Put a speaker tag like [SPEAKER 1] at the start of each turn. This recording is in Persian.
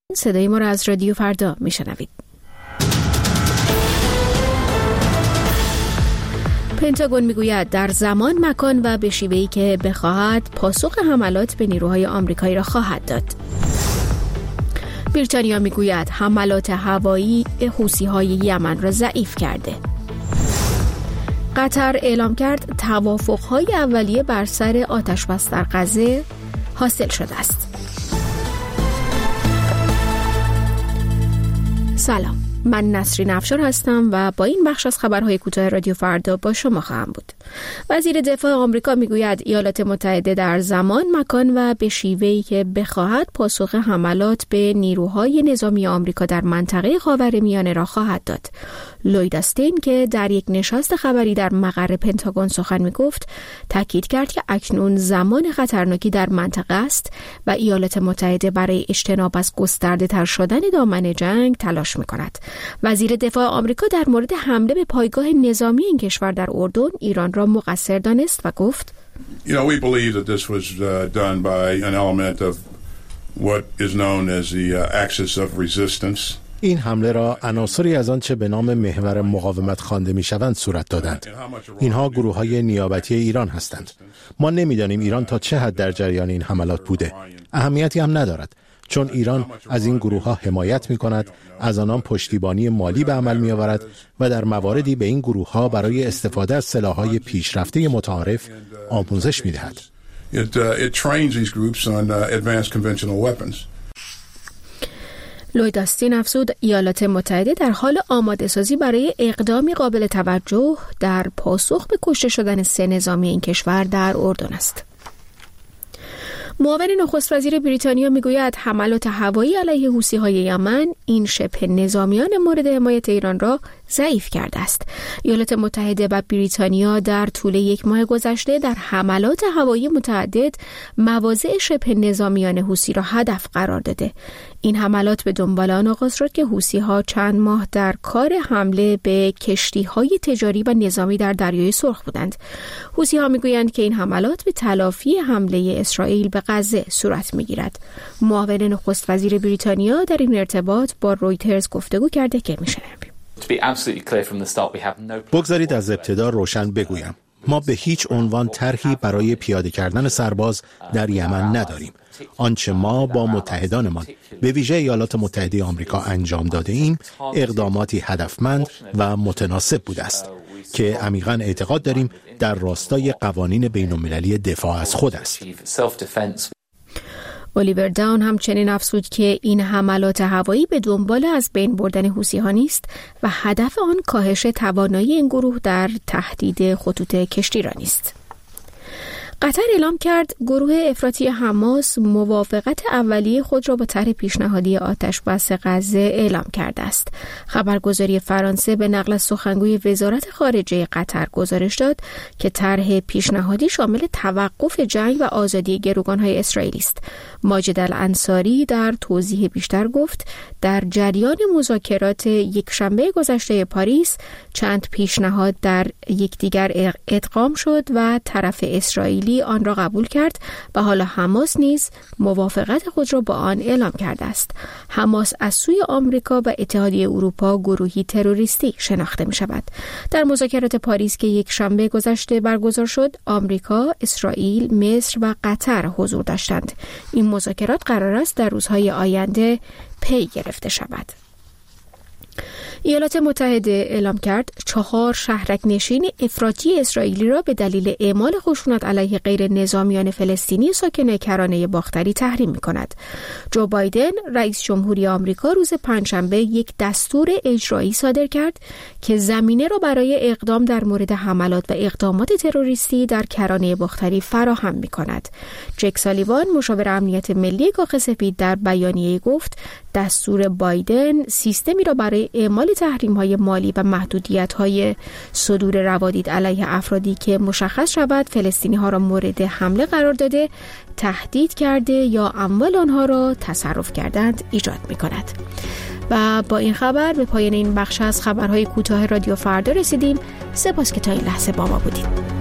[SPEAKER 1] صدای ما را از رادیو فردا میشنوید. پنتاگون میگوید در زمان، مکان و به شیوهی که بخواهد پاسخ حملات به نیروهای آمریکایی را خواهد داد. بریتانیا میگوید حملات هوایی حوثی‌های یمن را ضعیف کرده. قطر اعلام کرد توافق‌های اولیه بر سر آتش‌بس در غزه حاصل شده است. سلام، من نسرین افشار هستم و با این بخش از خبرهای کوتاه رادیو فردا با شما خواهم بود. وزیر دفاع آمریکا میگوید ایالات متحده در زمان، مکان و به شیوهی که بخواهد پاسخ حملات به نیروهای نظامی آمریکا در منطقه خاورمیانه را خواهد داد. لوید آستین که در یک نشست خبری در مقر پنتاگون سخن میگفت، تاکید کرد که اکنون زمان خطرناکی در منطقه است و ایالات متحده برای اجتناب از گسترده تر شدن دامن جنگ تلاش میکند. وزیر دفاع آمریکا در مورد حمله به پایگاه نظامی این کشور در اردن، ایران را مقصر دانست و گفت
[SPEAKER 2] we believe that this was done by an element of what is known as the axis of resistance.
[SPEAKER 3] این حمله را عناصری از آنچه به نام محور مقاومت خوانده می‌شوند صورت دادند. اینها گروه‌های نیابتی ایران هستند. ما نمی‌دانیم ایران تا چه حد در جریان این حملات بوده. اهمیتی هم ندارد، چون ایران از این گروه‌ها حمایت می‌کند، از آنان پشتیبانی مالی به عمل می‌آورد و در مواردی به این گروه‌ها برای استفاده از سلاح‌های پیشرفته متعارف آموزش می‌دهد.
[SPEAKER 2] It trains these groups on advanced conventional weapons.
[SPEAKER 1] لوید آستین افزود ایالات متحده در حال آماده سازی برای اقدامی قابل توجه در پاسخ به کشته شدن 3 نظامی این کشور در اردن است. معاون نخست وزیر بریتانیا میگوید حملات هوایی علیه حوثی‌های یمن این شبه نظامیان مورد حمایت ایران را ضعیف کرده است. ایالات متحده و بریتانیا در طول یک ماه گذشته در حملات هوایی متعدد مواضع شبه نظامیان حوثی را هدف قرار داده. این حملات به دنبال آن آغاز شد که حوثی‌ها چند ماه در کار حمله به کشتی‌های تجاری و نظامی در دریای سرخ بودند. حوثی‌ها میگویند که این حملات به تلافی حمله اسرائیل به غزه صورت می‌گیرد. معاون نخست وزیر بریتانیا در این ارتباط با رویترز گفتگو کرده که می‌شنویم.
[SPEAKER 3] بگذارید از ابتدا روشن بگویم، ما به هیچ عنوان طرحی برای پیاده کردن سرباز در یمن نداریم. آنچه ما با متحدانمان به ویژه ایالات متحده آمریکا انجام داده ایم اقداماتی هدفمند و متناسب بوده است که عمیقاً اعتقاد داریم در راستای قوانین بین‌المللی دفاع از خود است.
[SPEAKER 1] الیور داون همچنین افزود که این حملات هوایی به دنبال از بین بردن حوثی‌ها نیست و هدف آن کاهش توانایی این گروه در تهدید خطوط کشتیرانی است. قطر اعلام کرد گروه افراطی حماس موافقت اولیه خود را با طرح پیشنهادی آتش‌بس غزه اعلام کرده است. خبرگزاری فرانسه به نقل از سخنگوی وزارت خارجه قطر گزارش داد که طرح پیشنهادی شامل توقف جنگ و آزادی گروگان‌های اسرائیلی است. ماجد الانصاری در توضیح بیشتر گفت در جریان مذاکرات یکشنبه گذشته پاریس چند پیشنهاد در یکدیگر ادغام شد و طرف اسرائیلی آن را قبول کرد و حالا حماس نیز موافقت خود را با آن اعلام کرده است. حماس از سوی آمریکا و اتحادیه اروپا گروهی تروریستی شناخته می شود. در مذاکرات پاریس که یک شنبه گذشته برگزار شد، آمریکا، اسرائیل، مصر و قطر حضور داشتند. این مذاکرات قرار است در روزهای آینده پی گرفته شود. ایالات متحده اعلام کرد 4 شهرک نشین افراطی اسرائیلی را به دلیل اعمال خشونت علیه غیر نظامیان فلسطینی ساکن کرانه باختری تحریم می‌کند. جو بایدن رئیس جمهوری آمریکا روز پنجشنبه یک دستور اجرایی صادر کرد که زمینه را برای اقدام در مورد حملات و اقدامات تروریستی در کرانه باختری فراهم می‌کند. جک سالیوان مشاور امنیت ملی کاخ سفید در بیانیه‌ای گفت دستور بایدن سیستمی را برای اعمال تحریم‌های مالی و محدودیت‌های صدور روادید علیه افرادی که مشخص شود فلسطینی‌ها را مورد حمله قرار داده، تهدید کرده یا اموال آنها را تصرف کردند ایجاد می‌کند. و با این خبر به پایان این بخش از خبرهای کوتاه رادیو فردا رسیدیم. سپاس که تا این لحظه با ما بودید.